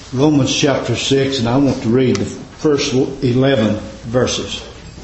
Romans chapter 6, and I want to read the first 11 verses.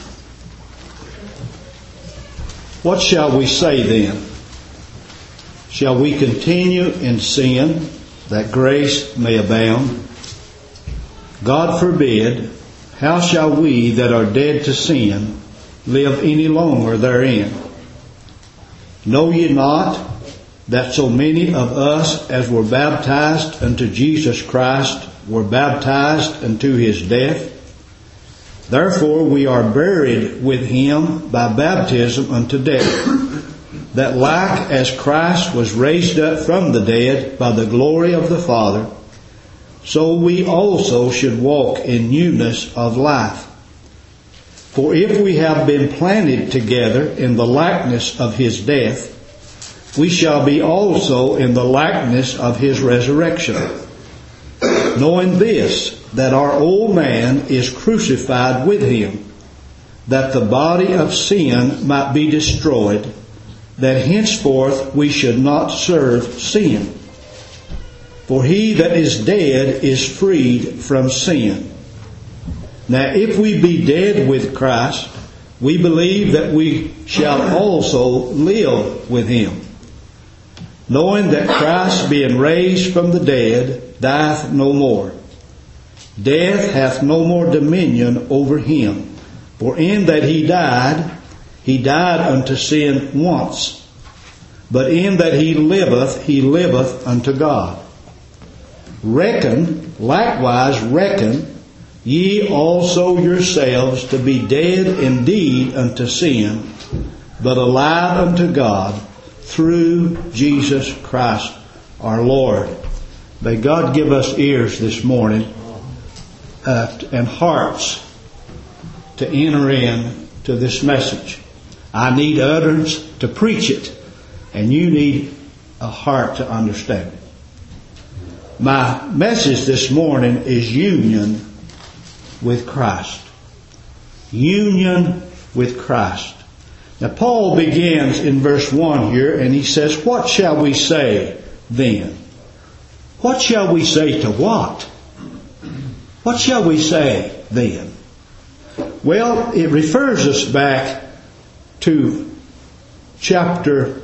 What shall we say then? Shall we continue in sin that grace may abound? God forbid. How shall we that are dead to sin live any longer therein? Know ye not that so many of us as were baptized unto Jesus Christ were baptized unto His death? Therefore we are buried with Him by baptism unto death, that like as Christ was raised up from the dead by the glory of the Father, so we also should walk in newness of life. For if we have been planted together in the likeness of His death, we shall be also in the likeness of His resurrection. Knowing this, that our old man is crucified with Him, that the body of sin might be destroyed, that henceforth we should not serve sin. For he that is dead is freed from sin. Now if we be dead with Christ, we believe that we shall also live with Him, knowing that Christ, being raised from the dead, dieth no more. Death hath no more dominion over Him. For in that He died unto sin once. But in that He liveth unto God. Likewise reckon ye also yourselves to be dead indeed unto sin, but alive unto God through Jesus Christ our Lord. May God give us ears this morning and hearts to enter in to this message. I need utterance to preach it, and you need a heart to understand it. My message this morning is union with Christ. Union with Christ. Now Paul begins in verse 1 here, and he says, what shall we say then? What shall we say to what? What shall we say then? Well, it refers us back to chapter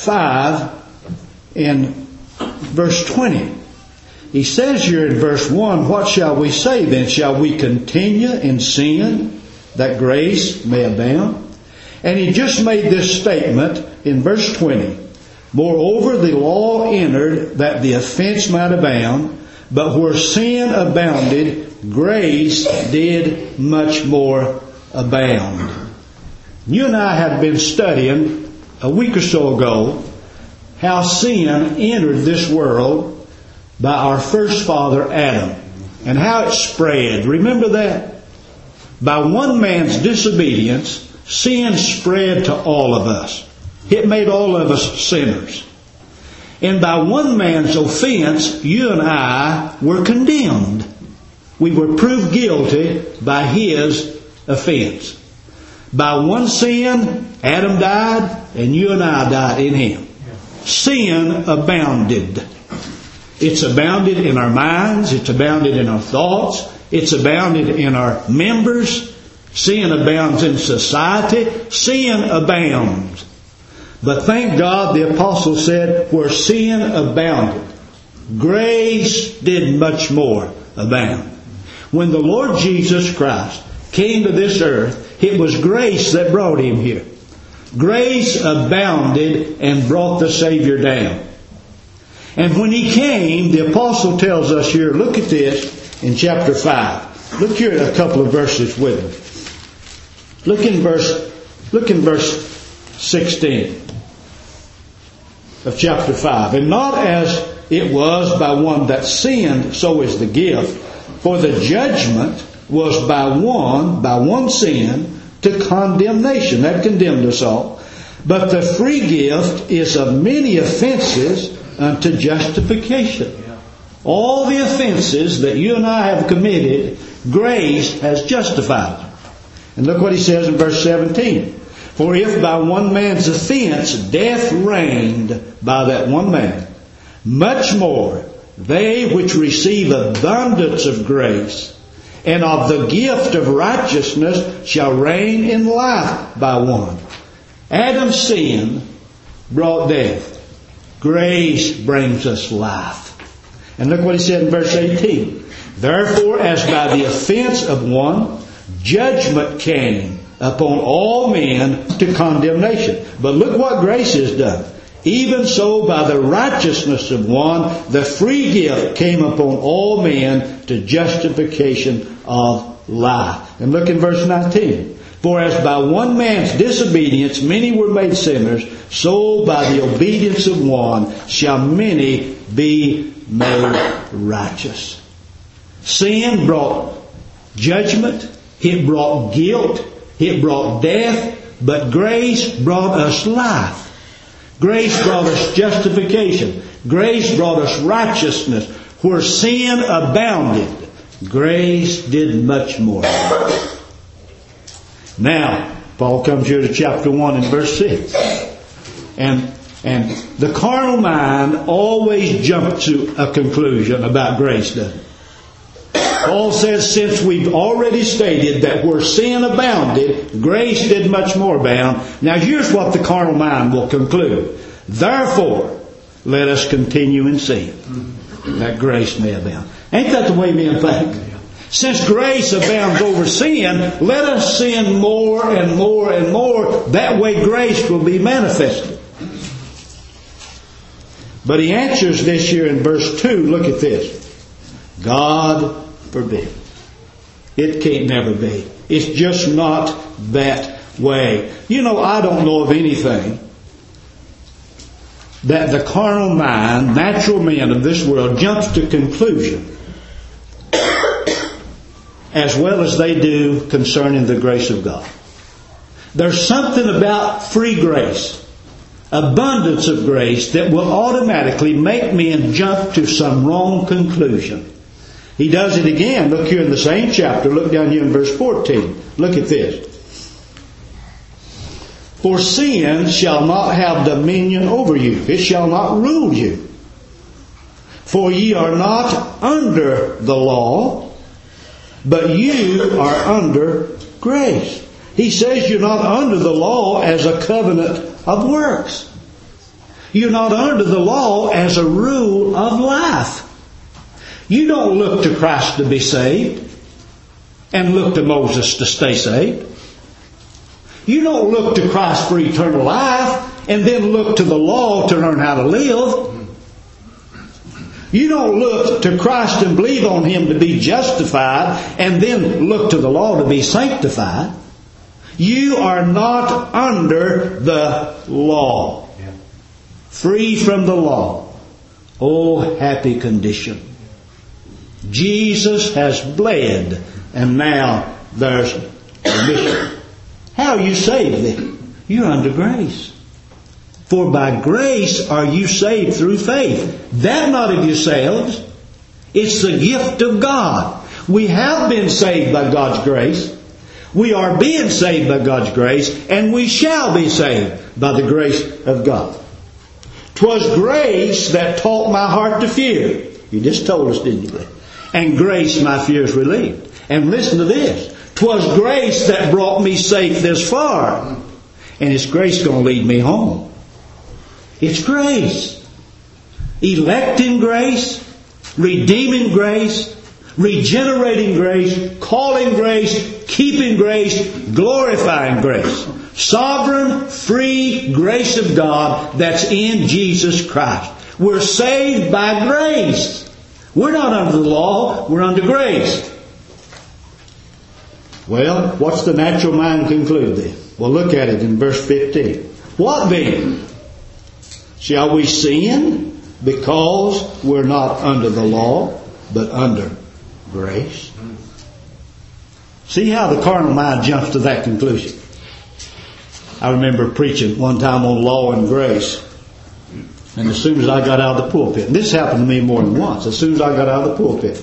5 and verse 20. He says here in verse 1, what shall we say then? Shall we continue in sin that grace may abound? And he just made this statement in verse 20. Moreover, the law entered that the offense might abound, but where sin abounded, grace did much more abound. You and I had been studying a week or so ago how sin entered this world by our first father Adam, and how it spread. Remember that? By one man's disobedience, sin spread to all of us. It made all of us sinners. And by one man's offense, you and I were condemned. We were proved guilty by his offense. By one sin, Adam died, and you and I died in him. Sin abounded. It's abounded in our minds. It's abounded in our thoughts. It's abounded in our members. Sin abounds in society. Sin abounds. But thank God, the apostle said, where sin abounded, grace did much more abound. When the Lord Jesus Christ came to this earth, it was grace that brought Him here. Grace abounded and brought the Savior down. And when He came, the apostle tells us here, look at this in chapter 5. Look here at a couple of verses with me. Look in verse 16 of chapter 5. And not as it was by one that sinned, so is the gift. For the judgment was by one sin to condemnation. That condemned us all. But the free gift is of many offenses unto justification. All the offenses that you and I have committed, grace has justified. And look what he says in verse 17. For if by one man's offense death reigned by that one man, much more they which receive abundance of grace and of the gift of righteousness shall reign in life by one. Adam's sin brought death. Grace brings us life. And look what he said in verse 18. Therefore, as by the offense of one, judgment came upon all men to condemnation. But look what grace has done. Even so, by the righteousness of one, the free gift came upon all men to justification of life. And look in verse 19. For as by one man's disobedience many were made sinners, so by the obedience of one shall many be made righteous. Sin brought judgment, it brought guilt, it brought death, but grace brought us life. Grace brought us justification. Grace brought us righteousness. Where sin abounded, grace did much more. Now, Paul comes here to chapter 1 and verse 6. And the carnal mind always jumps to a conclusion about grace, doesn't it? Paul says, since we've already stated that where sin abounded, grace did much more abound. Now here's what the carnal mind will conclude. Therefore, let us continue in sin, that grace may abound. Ain't that the way men think? Since grace abounds over sin, let us sin more and more and more. That way grace will be manifested. But he answers this here in verse 2. Look at this. God forbid. It can't never be. It's just not that way. You know, I don't know of anything that the carnal mind, natural man of this world, jumps to conclusion as well as they do concerning the grace of God. There's something about free grace, abundance of grace, that will automatically make men jump to some wrong conclusion. He does it again. Look here in the same chapter. Look down here in verse 14. Look at this. For sin shall not have dominion over you. It shall not rule you. For ye are not under the law, but you are under grace. He says you're not under the law as a covenant of works. You're not under the law as a rule of life. You don't look to Christ to be saved and look to Moses to stay saved. You don't look to Christ for eternal life and then look to the law to learn how to live. You don't look to Christ and believe on Him to be justified and then look to the law to be sanctified. You are not under the law. Free from the law. Oh, happy condition. Jesus has bled, and now there's remission. How are you saved then? You're under grace. For by grace are you saved through faith. That not of yourselves. It's the gift of God. We have been saved by God's grace. We are being saved by God's grace, and we shall be saved by the grace of God. 'Twas grace that taught my heart to fear. You just told us, didn't you? And grace my fears relieved. And listen to this. 'Twas grace that brought me safe this far. And it's grace going to lead me home. It's grace. Electing grace, redeeming grace, regenerating grace, calling grace, keeping grace, glorifying grace. Sovereign, free grace of God that's in Jesus Christ. We're saved by grace. We're not under the law, we're under grace. Well, what's the natural mind conclude then? Well, look at it in verse 15. What then? Shall we sin because we're not under the law, but under grace? See how the carnal mind jumps to that conclusion. I remember preaching one time on law and grace. And as soon as I got out of the pulpit, and this happened to me more than once, as soon as I got out of the pulpit,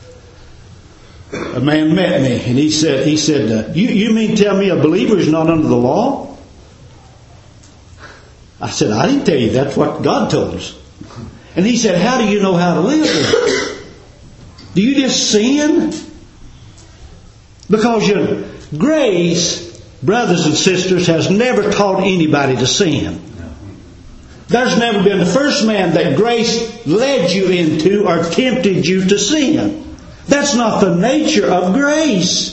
a man met me and he said, you mean tell me a believer is not under the law? I said, I didn't tell you. That's what God told us. And he said, how do you know how to live then? Do you just sin? Because your grace, brothers and sisters, has never taught anybody to sin. There's never been the first man that grace led you into or tempted you to sin. That's not the nature of grace.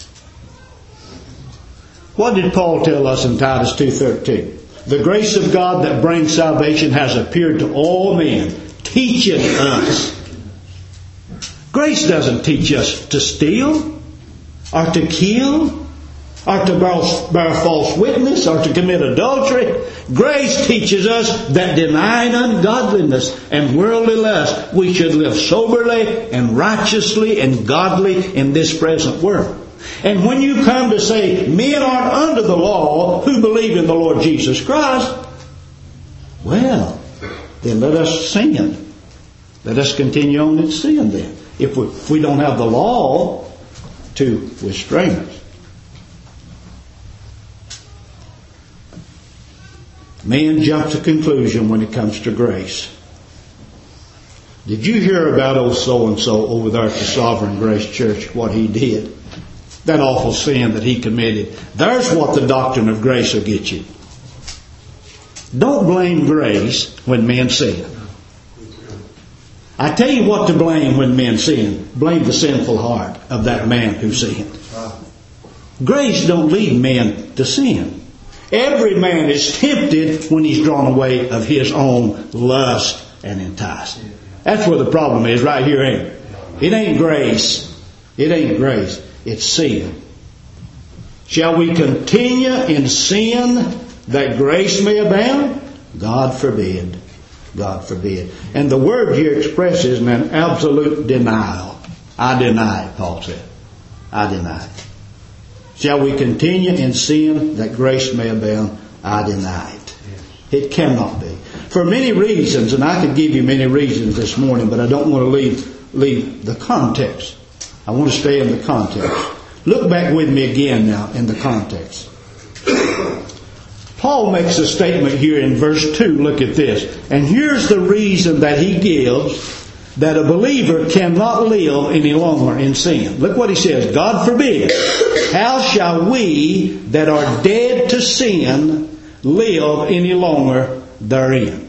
What did Paul tell us in Titus 2:13? The grace of God that brings salvation has appeared to all men, teaching us. Grace doesn't teach us to steal, or to kill, or to bear false witness, or to commit adultery. Grace teaches us that denying ungodliness and worldly lust, we should live soberly and righteously and godly in this present world. And when you come to say, men aren't under the law who believe in the Lord Jesus Christ, well, then let us sin. Let us continue on in sin then. If we don't have the law to restrain us. Man jumps to conclusion when it comes to grace. Did you hear about old so-and-so over there at the Sovereign Grace Church, what he did? That awful sin that he committed. There's what the doctrine of grace will get you. Don't blame grace when men sin. I tell you what to blame when men sin. Blame the sinful heart of that man who sinned. Grace don't lead men to sin. Every man is tempted when he's drawn away of his own lust and enticed. That's where the problem is, right here, ain't it? It ain't grace. It ain't grace. It's sin. Shall we continue in sin that grace may abound? God forbid. God forbid. And the word here expresses an absolute denial. I deny it, Paul said. I deny it. Shall we continue in sin that grace may abound? I deny it. It cannot be. For many reasons, and I could give you many reasons this morning, but I don't want to leave the context. I want to stay in the context. Look back with me again now in the context. Paul makes a statement here in verse 2. Look at this. And here's the reason that he gives that a believer cannot live any longer in sin. Look what he says. God forbid. How shall we that are dead to sin live any longer therein?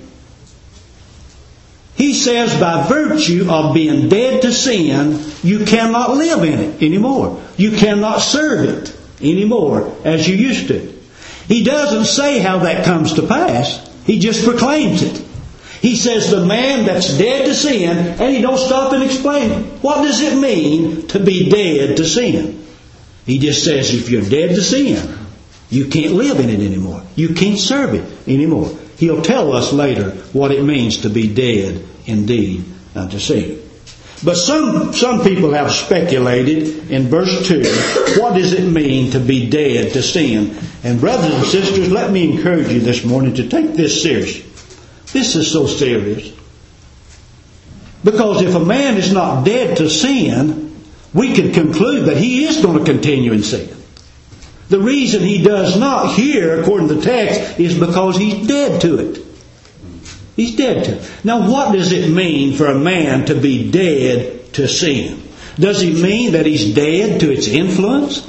He says by virtue of being dead to sin, you cannot live in it anymore. You cannot serve it anymore as you used to. He doesn't say how that comes to pass. He just proclaims it. He says the man that's dead to sin, and he don't stop and explain it. What does it mean to be dead to sin? He just says if you're dead to sin, you can't live in it anymore. You can't serve it anymore. He'll tell us later what it means to be dead indeed unto sin. But some people have speculated in verse 2, what does it mean to be dead to sin? And brothers and sisters, let me encourage you this morning to take this serious. This is so serious. Because if a man is not dead to sin, we could conclude that he is going to continue in sin. The reason he does not here, according to the text, is because he's dead to it. He's dead to it. Now, what does it mean for a man to be dead to sin? Does he mean that he's dead to its influence?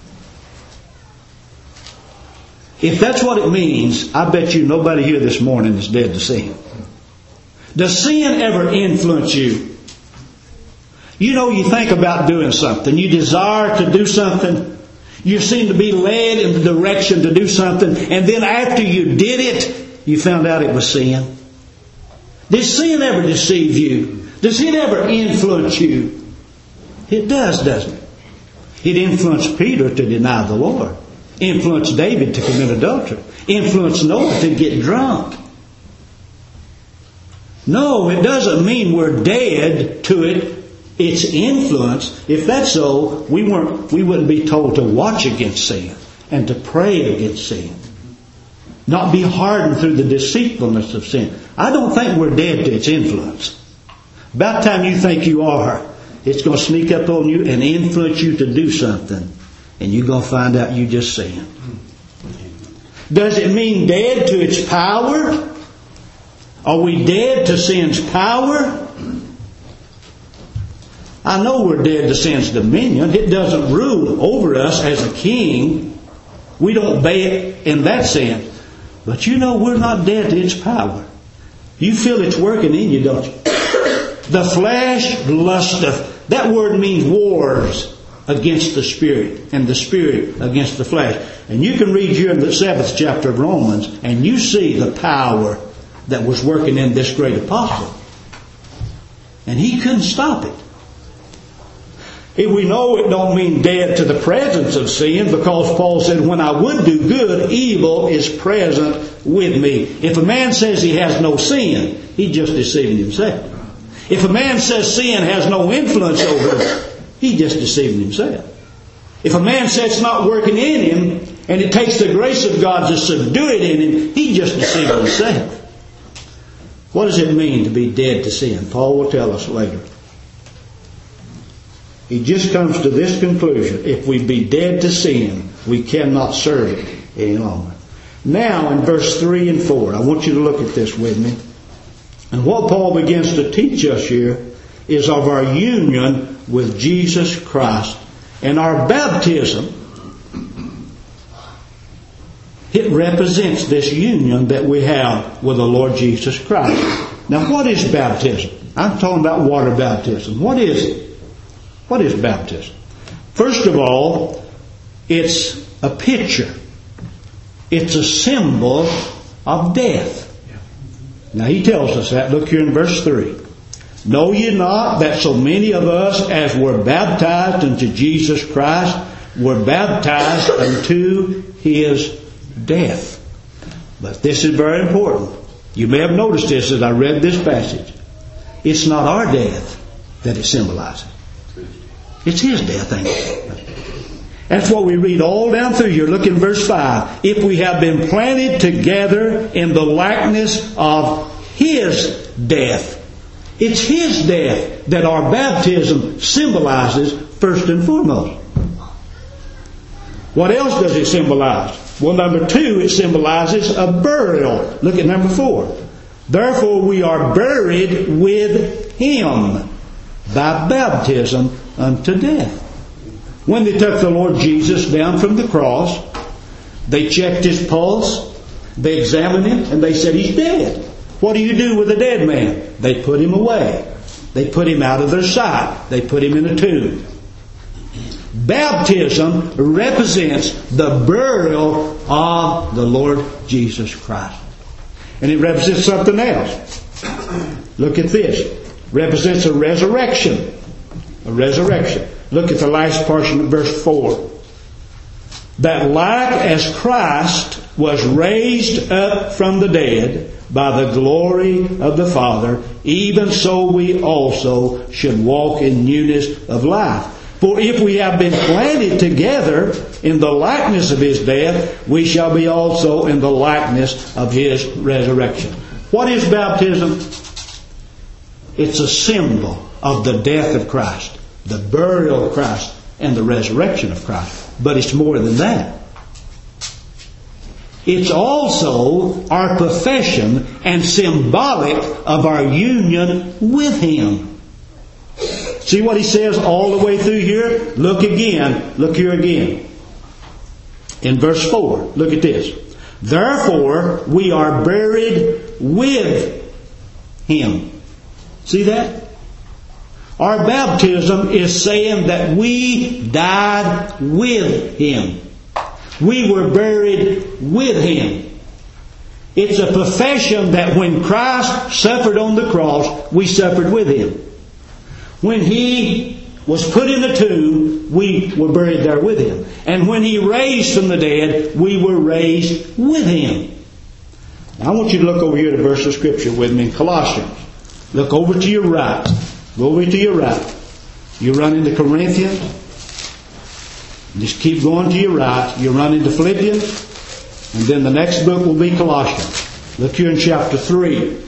If that's what it means, I bet you nobody here this morning is dead to sin. Does sin ever influence you? You know, you think about doing something. You desire to do something. You seem to be led in the direction to do something. And then after you did it, you found out it was sin. Does sin ever deceive you? Does it ever influence you? It does, doesn't it? It influenced Peter to deny the Lord. Influenced David to commit adultery. Influenced Noah to get drunk. No, it doesn't mean we're dead to it. Its influence. If that's so, we wouldn't be told to watch against sin and to pray against sin. Not be hardened through the deceitfulness of sin. I don't think we're dead to its influence. About the time you think you are, it's going to sneak up on you and influence you to do something. And you're going to find out you just sinned. Does it mean dead to its power? Are we dead to sin's power? I know we're dead to sin's dominion. It doesn't rule over us as a king. We don't obey it in that sense. But you know we're not dead to its power. You feel it's working in you, don't you? The flesh lusteth. That word means wars against the Spirit, and the Spirit against the flesh. And you can read here in the 7th chapter of Romans, and you see the power that was working in this great apostle. And he couldn't stop it. If we know it don't mean dead to the presence of sin, because Paul said, when I would do good, evil is present with me. If a man says he has no sin, he's just deceiving himself. If a man says sin has no influence over him, he's just deceiving himself. If a man says it's not working in him, and it takes the grace of God to subdue it in him, he's just deceiving himself. What does it mean to be dead to sin? Paul will tell us later. He just comes to this conclusion. If we be dead to sin, we cannot serve it any longer. Now in verse 3 and 4, I want you to look at this with me. And what Paul begins to teach us here is of our union with Jesus Christ. And our baptism, it represents this union that we have with the Lord Jesus Christ. Now what is baptism? I'm talking about water baptism. What is it? What is baptism? First of all, it's a picture. It's a symbol of death. Now he tells us that. Look here in verse 3. Know ye not that so many of us as were baptized unto Jesus Christ were baptized unto His death? But this is very important. You may have noticed this as I read this passage. It's not our death that it symbolizes. It's His death, ain't it? That's what we read all down through here. Look in verse 5. If we have been planted together in the likeness of His death. It's His death that our baptism symbolizes first and foremost. What else does it symbolize? Well, number 2, it symbolizes a burial. Look at number 4. Therefore we are buried with Him by baptism unto death. When they took the Lord Jesus down from the cross, they checked His pulse, they examined Him, and they said, He's dead. What do you do with a dead man? They put him away. They put him out of their sight. They put him in a tomb. Baptism represents the burial of the Lord Jesus Christ. And it represents something else. Look at this. It represents a resurrection. A resurrection. Look at the last portion of verse 4. That like as Christ was raised up from the dead by the glory of the Father, even so we also should walk in newness of life. For if we have been planted together in the likeness of His death, we shall be also in the likeness of His resurrection. What is baptism? It's a symbol of the death of Christ, the burial of Christ, and the resurrection of Christ. But it's more than that. It's also our profession and symbolic of our union with Him. See what he says all the way through here? Look again. Look here again. In verse 4, look at this. Therefore, we are buried with Him. See that? Our baptism is saying that we died with Him. We were buried with Him. It's a profession that when Christ suffered on the cross, we suffered with Him. When He was put in the tomb, we were buried there with Him. And when He raised from the dead, we were raised with Him. Now, I want you to look over here at a verse of Scripture with me in Colossians. Look over to your right. Go over to your right. You run into Corinthians. Just keep going to your right. You run into Philippians. And then the next book will be Colossians. Look here in chapter 3.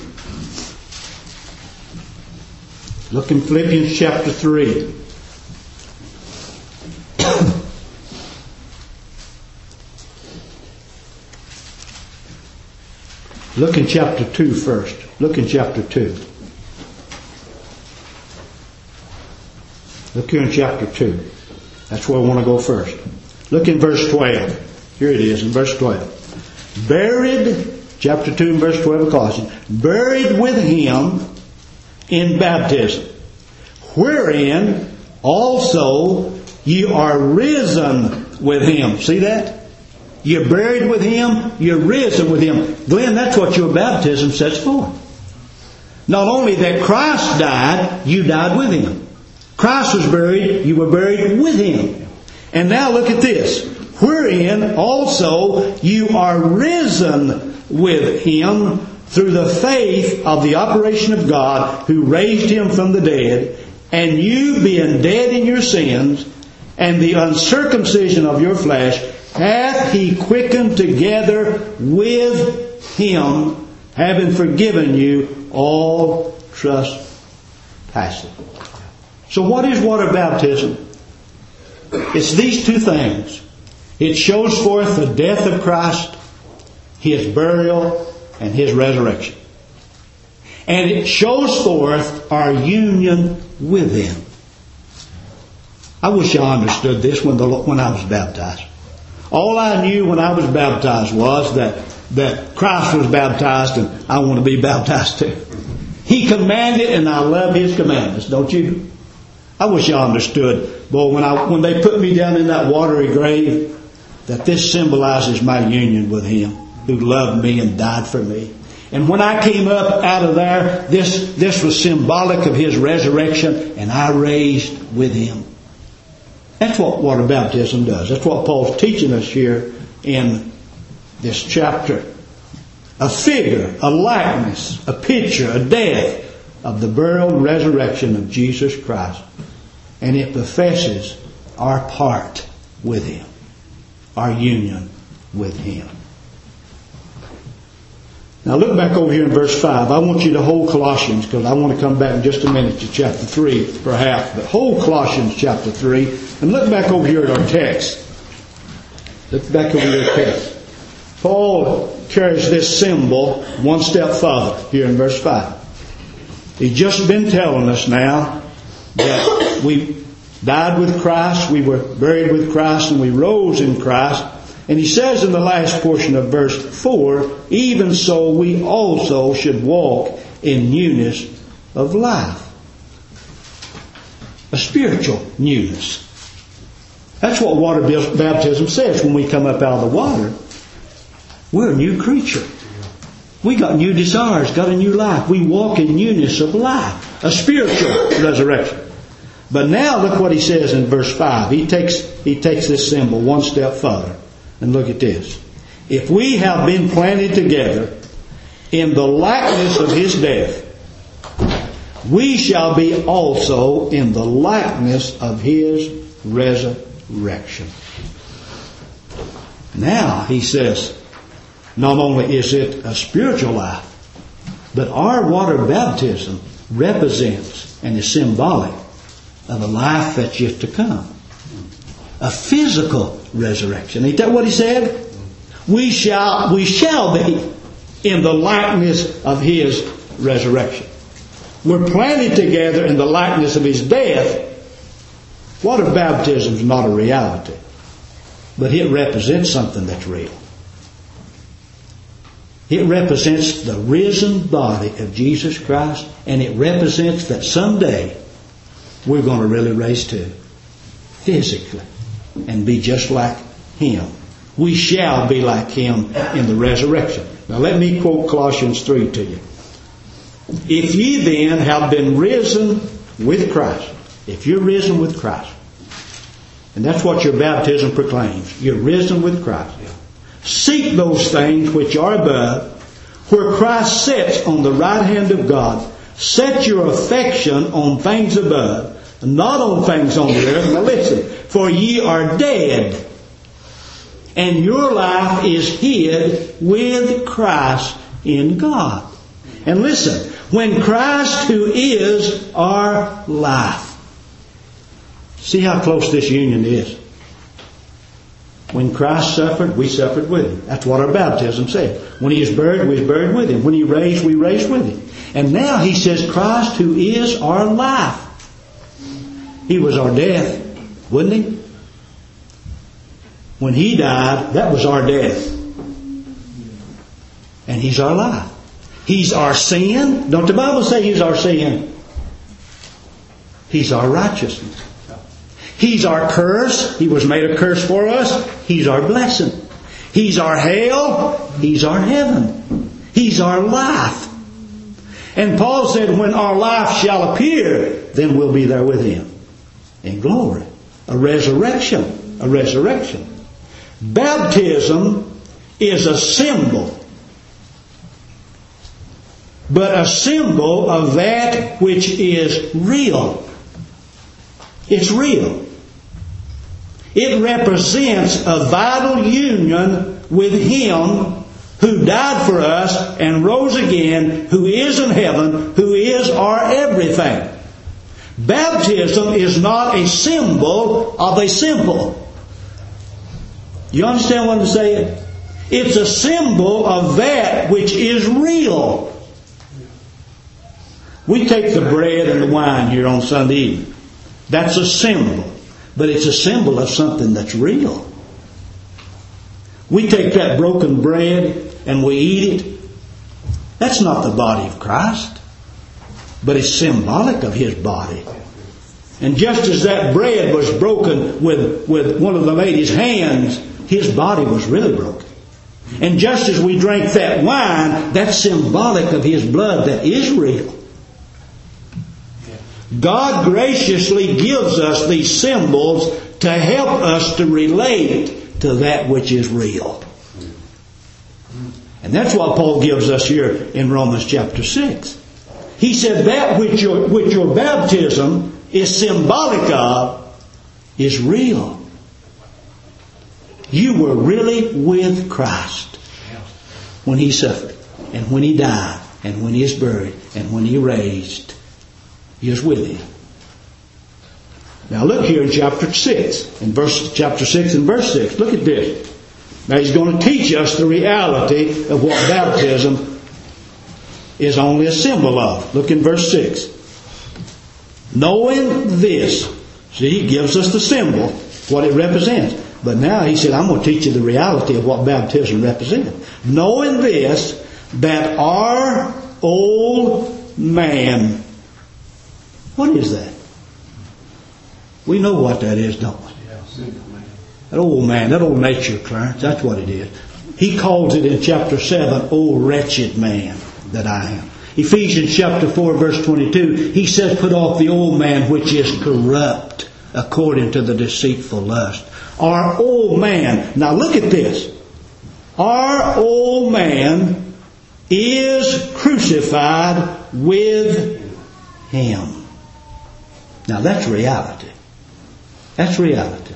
Look in Philippians chapter 3. Look in chapter 2 first. Look in chapter 2. Look here in chapter 2. That's where I want to go first. Look in verse 12. Here it is in verse 12. Buried, chapter 2 and verse 12 of Colossians, buried with Him in baptism, wherein also ye are risen with Him. See that? You're buried with Him, you're risen with Him. Glenn, that's what your baptism sets for. Not only that Christ died, you died with Him. Christ was buried, you were buried with Him. And now look at this. Wherein also you are risen with Him through the faith of the operation of God who raised Him from the dead, and you being dead in your sins, and the uncircumcision of your flesh, hath He quickened together with Him, having forgiven you all trespasses. So what is water baptism? It's these two things. It shows forth the death of Christ, His burial, and His resurrection. And it shows forth our union with Him. I wish I understood this when I was baptized. All I knew when I was baptized was that Christ was baptized and I want to be baptized too. He commanded and I love His commandments, don't you? I wish I understood, boy, when they put me down in that watery grave, that this symbolizes my union with Him who loved me and died for me. And when I came up out of there, this was symbolic of His resurrection, and I raised with Him. That's what water baptism does. That's what Paul's teaching us here in this chapter. A figure, a likeness, a picture, a death of the burial and resurrection of Jesus Christ. And it professes our part with Him, our union with Him. Now look back over here in verse 5. I want you to hold Colossians, because I want to come back in just a minute to chapter 3 perhaps. But hold Colossians chapter 3 and look back over here at our text. Look back over your text. Paul carries this symbol one step further here in verse 5. He's just been telling us now that we died with Christ, we were buried with Christ, and we rose in Christ. And he says in the last portion of verse 4, even so we also should walk in newness of life. A spiritual newness. That's what water baptism says when we come up out of the water. We're a new creature. We got new desires, got a new life. We walk in newness of life. A spiritual resurrection. But now look what he says in verse 5. He takes this symbol one step further. And look at this. If we have been planted together in the likeness of His death, we shall be also in the likeness of His resurrection. Now, he says, not only is it a spiritual life, but our water baptism represents and is symbolic of a life that's yet to come. A physical resurrection. Ain't that what he said? We shall be in the likeness of His resurrection. We're planted together in the likeness of His death. Water baptism is not a reality, but it represents something that's real. It represents the risen body of Jesus Christ, and it represents that someday we're going to really raise too, physically, and be just like Him. We shall be like Him in the resurrection. Now let me quote Colossians 3 to you. If ye then have been risen with Christ, if you're risen with Christ, and that's what your baptism proclaims, you're risen with Christ. Seek those things which are above, where Christ sits on the right hand of God. Set your affection on things above, not on things on the earth. Now listen, for ye are dead, and your life is hid with Christ in God. And listen, when Christ, who is our life. See how close this union is. When Christ suffered, we suffered with Him. That's what our baptism said. When He was buried, we was buried with Him. When He raised, we raised with Him. And now he says Christ who is our life. He was our death, wasn't he? When he died, that was our death. And he's our life. He's our sin. Don't the Bible say he's our sin? He's our righteousness. He's our curse. He was made a curse for us. He's our blessing. He's our hell. He's our heaven. He's our life. And Paul said, when our life shall appear, then we'll be there with Him in glory. A resurrection. A resurrection. Baptism is a symbol. But a symbol of that which is real. It's real. It represents a vital union with Him who died for us and rose again, who is in heaven, who is our everything. Baptism is not a symbol of a symbol. You understand what I'm saying? It's a symbol of that which is real. We take the bread and the wine here on Sunday evening. That's a symbol. But it's a symbol of something that's real. We take that broken bread and we eat it. That's not the body of Christ. But it's symbolic of His body. And just as that bread was broken with one of the lady's hands, His body was really broken. And just as we drank that wine, that's symbolic of His blood that is real. God graciously gives us these symbols to help us to relate to that which is real. And that's what Paul gives us here in Romans chapter 6. He said that which your baptism is symbolic of is real. You were really with Christ when He suffered, and when He died, and when He is buried, and when He raised. He is with Him. Now look here in chapter 6. Chapter 6 and verse 6. Look at this. Now he's going to teach us the reality of what baptism is only a symbol of. Look in verse 6. Knowing this. See, he gives us the symbol, what it represents. But now he said, I'm going to teach you the reality of what baptism represents. Knowing this, that our old man... What is that? We know what that is, don't we? That old man, that old nature, Clarence, that's what it is. He calls it in chapter 7, O wretched man that I am. Ephesians chapter 4, verse 22, he says, put off the old man which is corrupt according to the deceitful lust. Our old man, now look at this. Our old man is crucified with Him. Now that's reality. That's reality.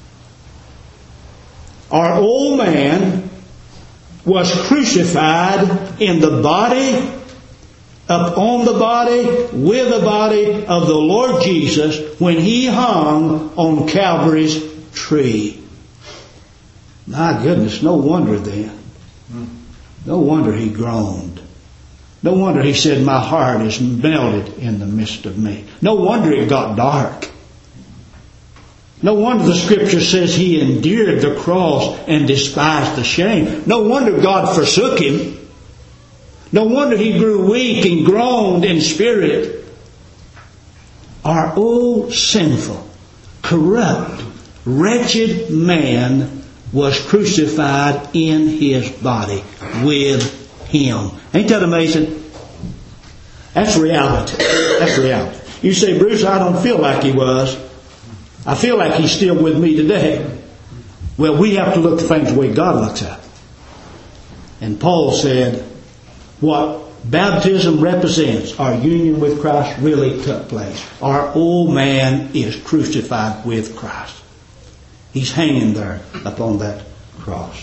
Our old man was crucified in the body, upon the body, with the body of the Lord Jesus when He hung on Calvary's tree. My goodness, no wonder then. No wonder He groaned. No wonder He said, my heart is melted in the midst of me. No wonder it got dark. No wonder the Scripture says He endured the cross and despised the shame. No wonder God forsook Him. No wonder He grew weak and groaned in spirit. Our old sinful, corrupt, wretched man was crucified in His body with Him. Ain't that amazing? That's reality. That's reality. You say, Bruce, I don't feel like He was. I feel like He's still with me today. Well, we have to look at things the way God looks at them. And Paul said, what baptism represents, our union with Christ, really took place. Our old man is crucified with Christ. He's hanging there upon that cross.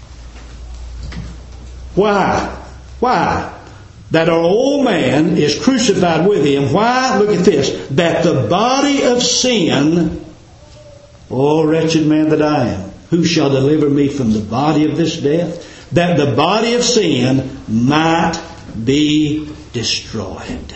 Why? Why? That our old man is crucified with Him. Why? Look at this. That the body of sin, oh wretched man that I am, who shall deliver me from the body of this death? That the body of sin might be destroyed.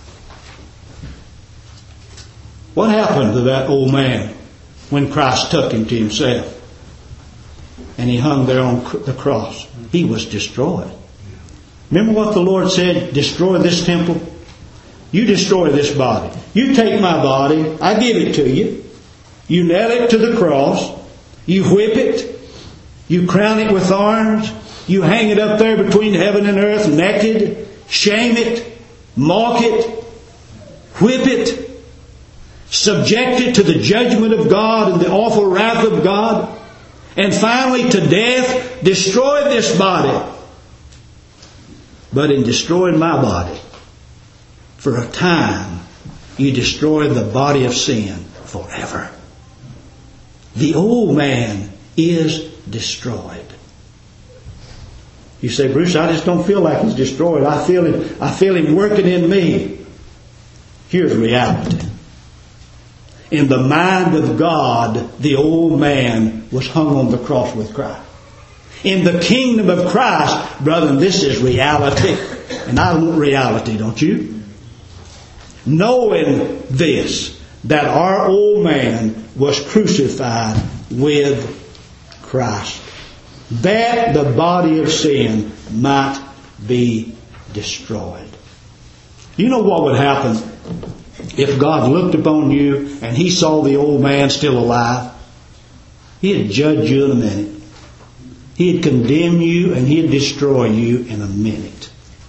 What happened to that old man when Christ took him to himself and he hung there on the cross? He was destroyed. Remember what the Lord said? Destroy this temple. You destroy this body. You take my body. I give it to you. You nail it to the cross. You whip it. You crown it with thorns. You hang it up there between heaven and earth naked. Shame it. Mock it. Whip it. Subject it to the judgment of God and the awful wrath of God. And finally to death. Destroy this body. But in destroying my body, for a time, you destroy the body of sin forever. The old man is destroyed. You say, Bruce, I just don't feel like he's destroyed. I feel him working in me. Here's reality. In the mind of God, the old man was hung on the cross with Christ. In the kingdom of Christ, brethren, this is reality. And I want reality, don't you? Knowing this, that our old man was crucified with Christ, that the body of sin might be destroyed. You know what would happen if God looked upon you and He saw the old man still alive? He'd judge you in a minute. He'd condemn you and He'd destroy you in a minute.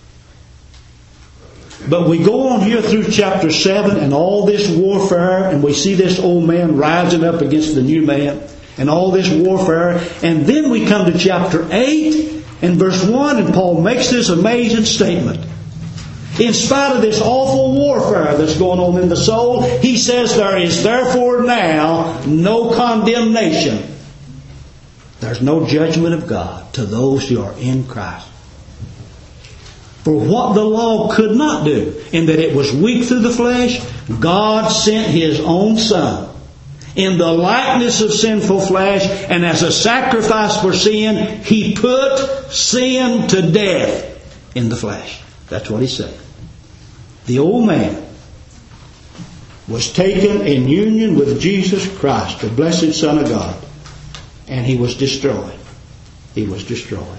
But we go on here through chapter 7 and all this warfare, and we see this old man rising up against the new man and all this warfare. And then we come to chapter 8 and verse 1, and Paul makes this amazing statement. In spite of this awful warfare that's going on in the soul, he says, there is therefore now no condemnation. There's no judgment of God to those who are in Christ. For what the law could not do, in that it was weak through the flesh, God sent His own Son in the likeness of sinful flesh, and as a sacrifice for sin, He put sin to death in the flesh. That's what He said. The old man was taken in union with Jesus Christ, the blessed Son of God, and He was destroyed. He was destroyed.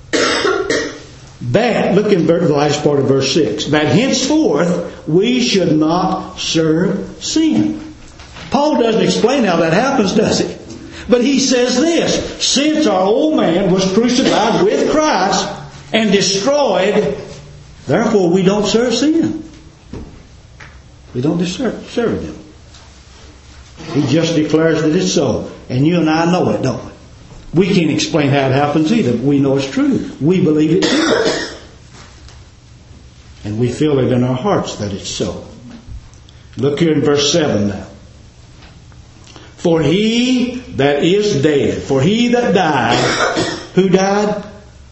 That, look in the last part of verse 6, that henceforth we should not serve sin. Paul doesn't explain how that happens, does he? But he says this, since our old man was crucified with Christ and destroyed, therefore we don't serve sin. We don't serve Him. He just declares that it's so. And you and I know it, don't we? We can't explain how it happens either, but we know it's true. We believe it too. And we feel it in our hearts that it's so. Look here in verse 7 now. For he that is dead, for he that died, who died?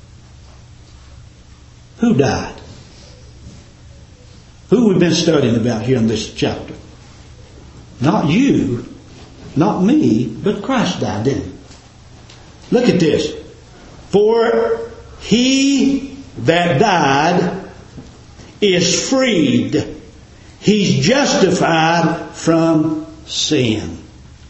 Who died? Who we've been studying about here in this chapter? Not you, not me, but Christ died, didn't He? Look at this. For he that died is freed. He's justified from sin.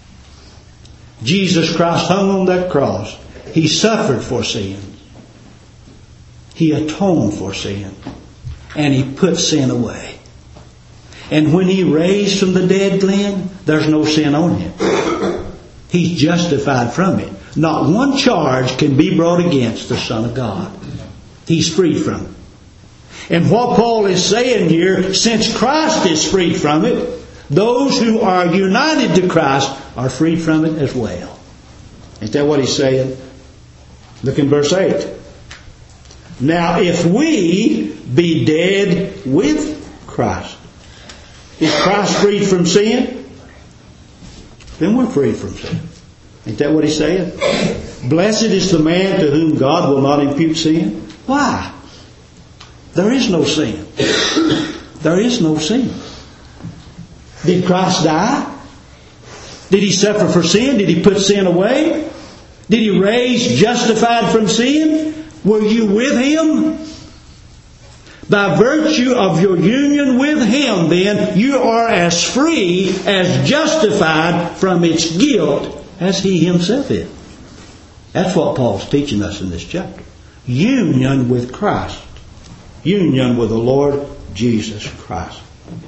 Jesus Christ hung on that cross. He suffered for sin. He atoned for sin. And He put sin away. And when He raised from the dead, Glenn, there's no sin on Him. He's justified from it. Not one charge can be brought against the Son of God. He's freed from it. And what Paul is saying here, since Christ is freed from it, those who are united to Christ are freed from it as well. Isn't that what he's saying? Look in verse 8. Now if we be dead with Christ, is Christ freed from sin? Then we're freed from sin. Ain't that what he's saying? Blessed is the man to whom God will not impute sin. Why? There is no sin. There is no sin. Did Christ die? Did He suffer for sin? Did He put sin away? Did He raise justified from sin? Were you with Him? By virtue of your union with Him, then, you are as free, as justified from its guilt as He Himself is. That's what Paul's teaching us in this chapter. Union with Christ. Union with the Lord Jesus Christ.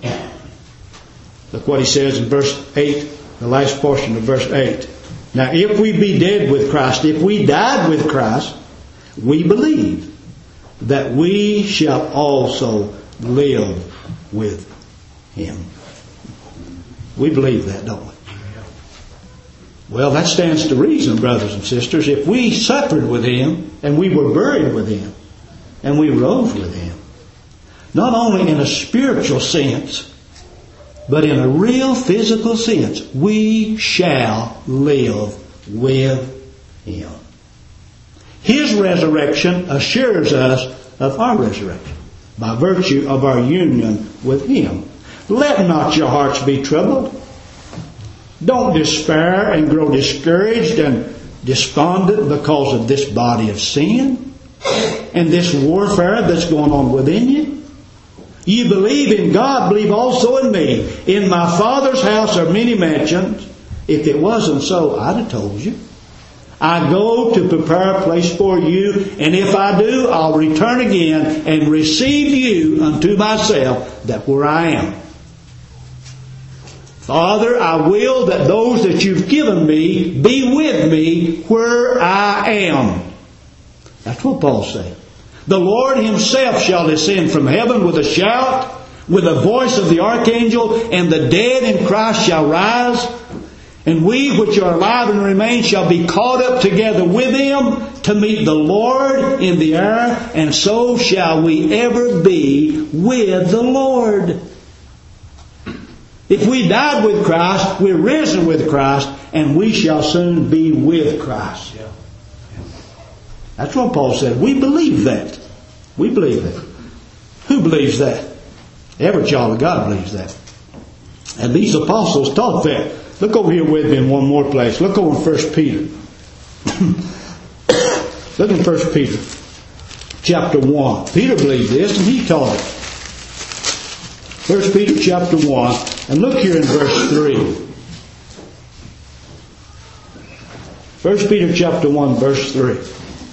Look what he says in verse 8, the last portion of verse 8. Now, if we be dead with Christ, if we died with Christ, we believe that we shall also live with Him. We believe that, don't we? Well, that stands to reason, brothers and sisters. If we suffered with Him, and we were buried with Him, and we rose with Him, not only in a spiritual sense, but in a real physical sense, we shall live with Him. His resurrection assures us of our resurrection by virtue of our union with Him. Let not your hearts be troubled. Don't despair and grow discouraged and despondent because of this body of sin and this warfare that's going on within you. You believe in God, believe also in me. In my Father's house are many mansions. If it wasn't so, I'd have told you. I go to prepare a place for you, and if I do, I'll return again and receive you unto myself, that where I am. Father, I will that those that you've given me be with me where I am. That's what Paul said. The Lord Himself shall descend from heaven with a shout, with the voice of the archangel, and the dead in Christ shall rise. And we which are alive and remain shall be caught up together with Him to meet the Lord in the air, and so shall we ever be with the Lord. If we died with Christ, we're risen with Christ, and we shall soon be with Christ. That's what Paul said. We believe that. We believe that. Who believes that? Every child of God believes that. And these apostles taught that. Look over here with me in one more place. Look over in 1 Peter. Look in 1 Peter chapter 1. Peter believed this and he taught it. 1 Peter chapter 1. And look here in verse 3. 1 Peter chapter 1 verse 3.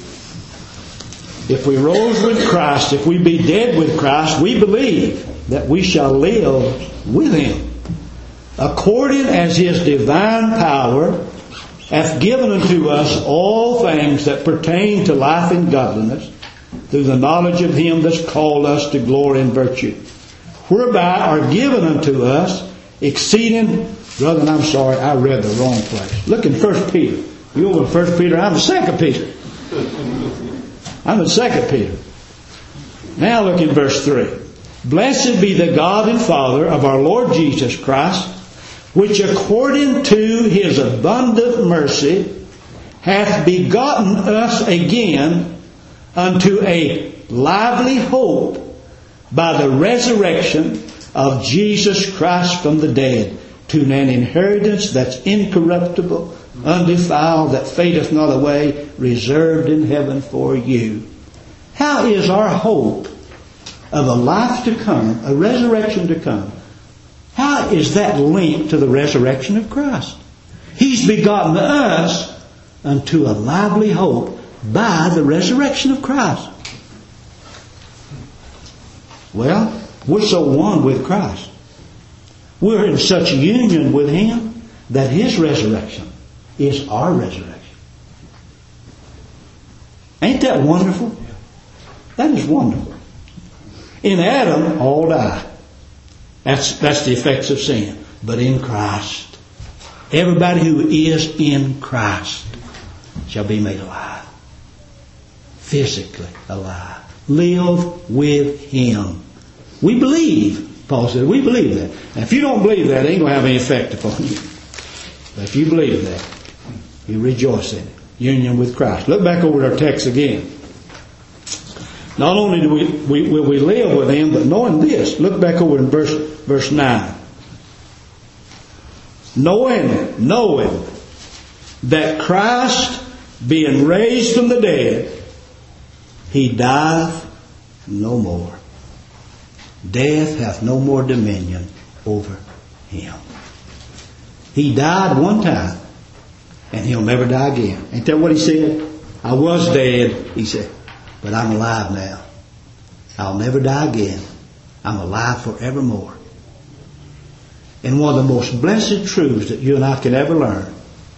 If we rose with Christ, if we be dead with Christ, we believe that we shall live with Him, according as His divine power hath given unto us all things that pertain to life and godliness, through the knowledge of Him that's called us to glory and virtue, whereby are given unto us exceeding... Brother, I'm sorry, I read the wrong place. Look in 1 Peter. You over in 1 Peter, I'm in 2 Peter. I'm in 2 Peter. Now look in verse 3. Blessed be the God and Father of our Lord Jesus Christ, which according to His abundant mercy hath begotten us again unto a lively hope by the resurrection of Jesus Christ from the dead, to an inheritance that's incorruptible, undefiled, that fadeth not away, reserved in heaven for you. How is our hope of a life to come, a resurrection to come, how is that linked to the resurrection of Christ? He's begotten us unto a lively hope by the resurrection of Christ. Well, we're so one with Christ. We're in such union with Him that His resurrection is our resurrection. Ain't that wonderful? That is wonderful. In Adam, all die. That's the effects of sin. But in Christ, everybody who is in Christ shall be made alive. Physically alive. Live with Him. We believe, Paul said, we believe that. Now, if you don't believe that, it ain't going to have any effect upon you. But if you believe that, you rejoice in it. Union with Christ. Look back over our text again. Not only do will we live with Him, but knowing this. Look back over in verse 9. Knowing that Christ, being raised from the dead, He dieth no more. death hath no more dominion over him. He died one time, and he'll never die again. Ain't that what he said? I was dead, he said, but I'm alive now. I'll never die again. I'm alive forevermore. And one of the most blessed truths that you and I could ever learn,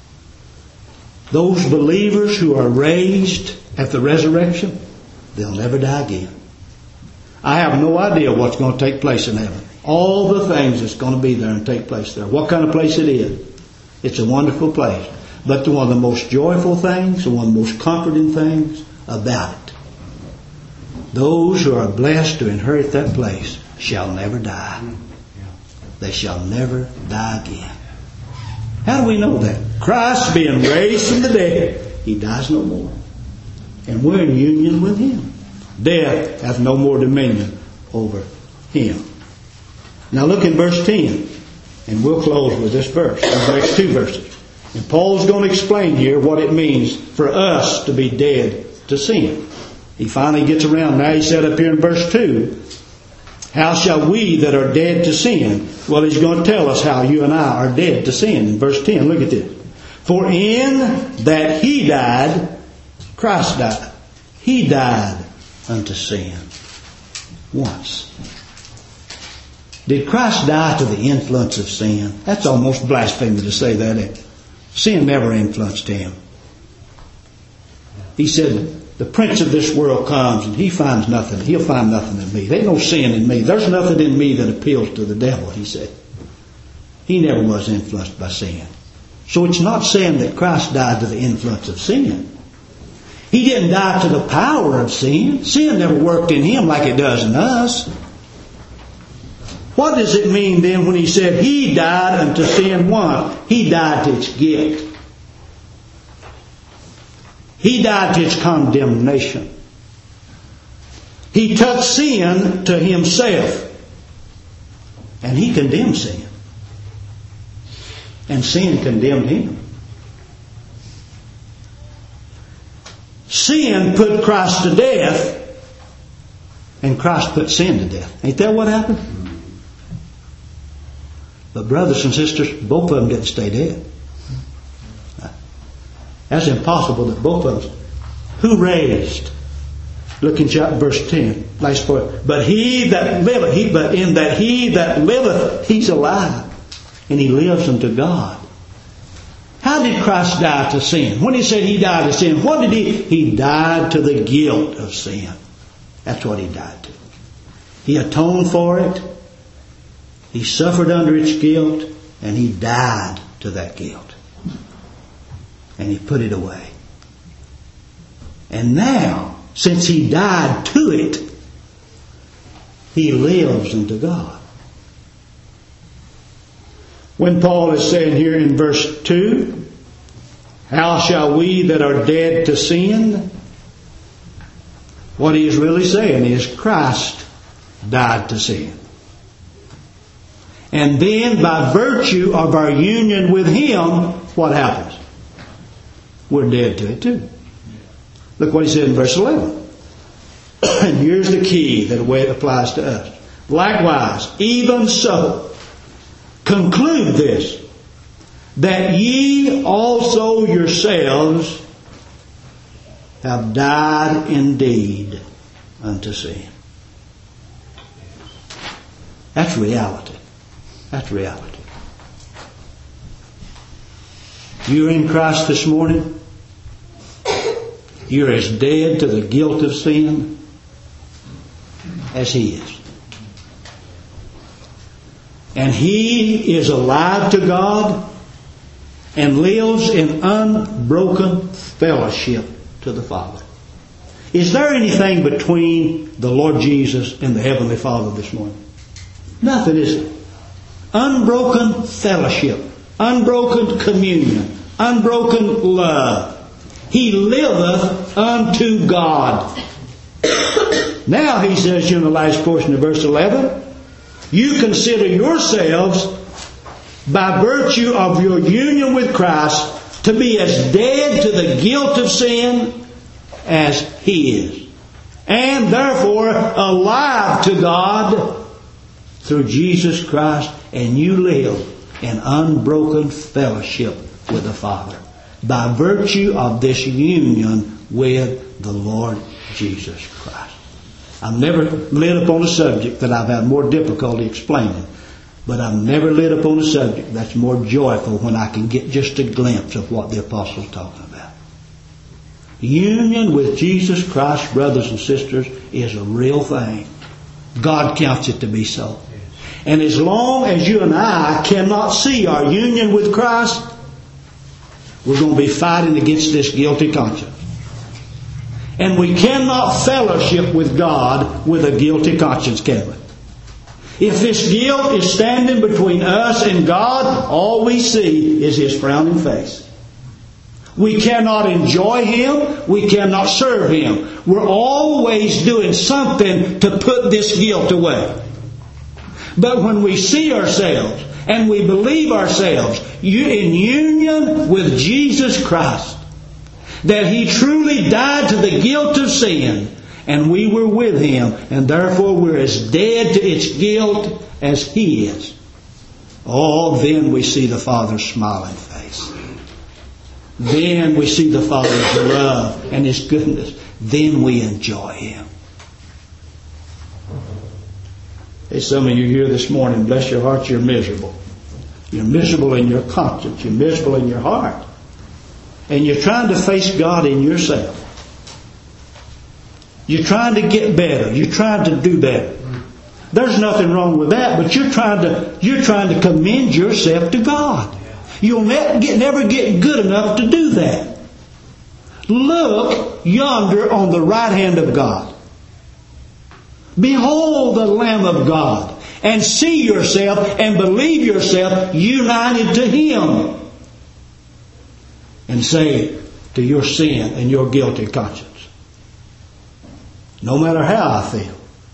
those believers who are raised at the resurrection, they'll never die again. I have no idea what's going to take place in heaven. All the things that's going to be there and take place there. What kind of place it is. It's a wonderful place. But one of the most joyful things, and one of the most comforting things about it, those who are blessed to inherit that place shall never die. They shall never die again. How do we know that? Christ being raised from the dead, He dies no more. And we're in union with Him. Death hath no more dominion over Him. Now look in verse 10. And we'll close with this verse. The next two verses. And Paul's going to explain here what it means for us to be dead to sin. He finally gets around. Now he said up here in verse 2, how shall we that are dead to sin? Well, he's going to tell us how you and I are dead to sin. In verse 10, look at this. For in that He died, Christ died. He died unto sin once. Did Christ die to the influence of sin? That's almost blasphemy to say that. Sin never influenced Him. He said, the prince of this world comes and he finds nothing. He'll find nothing in me. There's no sin in me. There's nothing in me that appeals to the devil, he said. He never was influenced by sin. So it's not saying that Christ died to the influence of sin. He didn't die to the power of sin. Sin never worked in Him like it does in us. What does it mean then when He said He died unto sin once? He died to its guilt. He died to its condemnation. He took sin to Himself. And He condemned sin. And sin condemned Him. Sin put Christ to death. And Christ put sin to death. Ain't that what happened? But brothers and sisters, both of them didn't stay dead. That's impossible that both of them. Who raised? Look in verse 10. Last part. But he that liveth, but in that he that liveth, he's alive. And he lives unto God. How did Christ die to sin? When He said He died to sin, what did He? He died to the guilt of sin. That's what He died to. He atoned for it. He suffered under its guilt. And He died to that guilt. And He put it away. And now, since He died to it, He lives unto God. When Paul is saying here in verse 2, how shall we that are dead to sin? What he is really saying is Christ died to sin. And then by virtue of our union with Him, what happens? We're dead to it too. Look what he said in verse 11. And here's the key, the way it applies to us. Likewise, even so, conclude this, that ye also yourselves have died indeed unto sin. That's reality. That's reality. You're in Christ this morning. You're as dead to the guilt of sin as He is. And He is alive to God and lives in unbroken fellowship to the Father. Is there anything between the Lord Jesus and the Heavenly Father this morning? Nothing, is there? Unbroken fellowship, unbroken communion, unbroken love. He liveth unto God. Now he says in the last portion of verse 11, you consider yourselves by virtue of your union with Christ to be as dead to the guilt of sin as He is. And therefore alive to God through Jesus Christ, and you live in unbroken fellowship with the Father by virtue of this union with the Lord Jesus Christ. I've never lit upon a subject that I've had more difficulty explaining, but I've never lit upon a subject that's more joyful when I can get just a glimpse of what the Apostle's talking about. Union with Jesus Christ, brothers and sisters, is a real thing. God counts it to be so. And as long as you and I cannot see our union with Christ, we're going to be fighting against this guilty conscience. And we cannot fellowship with God with a guilty conscience, can we? If this guilt is standing between us and God, all we see is His frowning face. We cannot enjoy Him. We cannot serve Him. We're always doing something to put this guilt away. But when we see ourselves and we believe ourselves in union with Jesus Christ, that He truly died to the guilt of sin, and we were with Him, and therefore we're as dead to its guilt as He is. Oh, then we see the Father's smiling face. Then we see the Father's love and His goodness. Then we enjoy Him. Hey, some of you here this morning, bless your hearts, you're miserable. You're miserable in your conscience. You're miserable in your heart. And you're trying to face God in yourself. You're trying to get better. You're trying to do better. There's nothing wrong with that, but you're trying to commend yourself to God. You'll never get good enough to do that. Look yonder on the right hand of God. Behold the Lamb of God, and see yourself and believe yourself united to Him. And say to your sin and your guilty conscience, no matter how I feel,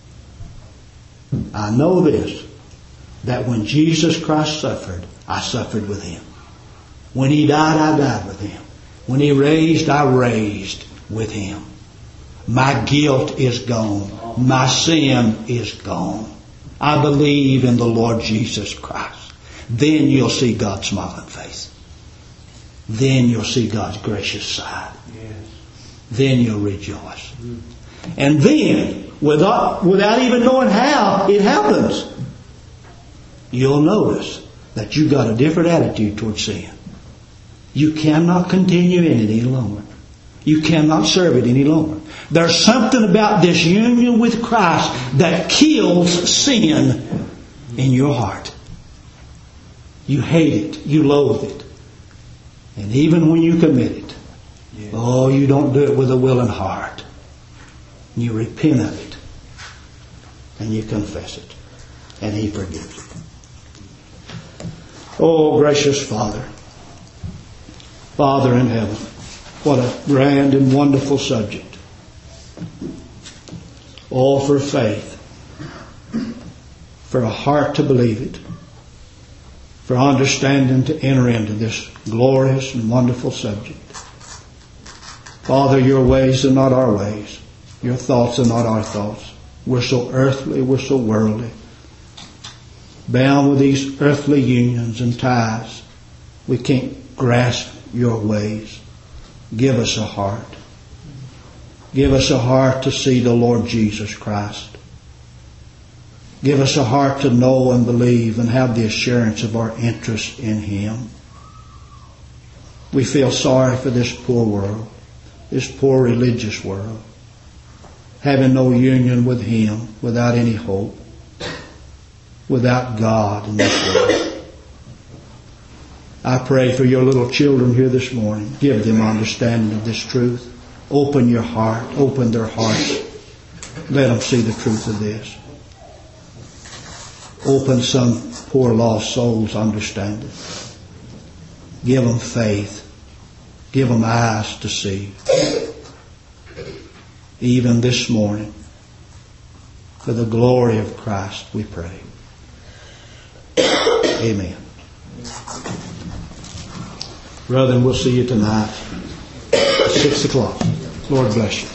I know this, that when Jesus Christ suffered, I suffered with Him. When He died, I died with Him. When He raised, I raised with Him. My guilt is gone. My sin is gone. I believe in the Lord Jesus Christ. Then you'll see God's smiling face. Then you'll see God's gracious side. Yes. Then you'll rejoice. And then, without even knowing how it happens, you'll notice that you've got a different attitude towards sin. You cannot continue in it any longer. You cannot serve it any longer. There's something about this union with Christ that kills sin in your heart. You hate it. You loathe it. And even when you commit it, you don't do it with a willing heart. You repent of it. And you confess it. And He forgives it. Oh, gracious Father. Father in heaven. What a grand and wonderful subject. All for faith. For a heart to believe it. For understanding to enter into this glorious and wonderful subject. Father, your ways are not our ways. Your thoughts are not our thoughts. We're so earthly, we're so worldly. Bound with these earthly unions and ties, we can't grasp your ways. Give us a heart. Give us a heart to see the Lord Jesus Christ. Give us a heart to know and believe and have the assurance of our interest in Him. We feel sorry for this poor world, this poor religious world, having no union with Him, without any hope, without God in this world. I pray for your little children here this morning. Give them understanding of this truth. Open your heart, open their hearts. Let them see the truth of this. Open some poor lost soul's understanding. Give them faith. Give them eyes to see. Even this morning, for the glory of Christ, we pray. Amen. Brethren, we'll see you tonight at 6 o'clock. Lord bless you.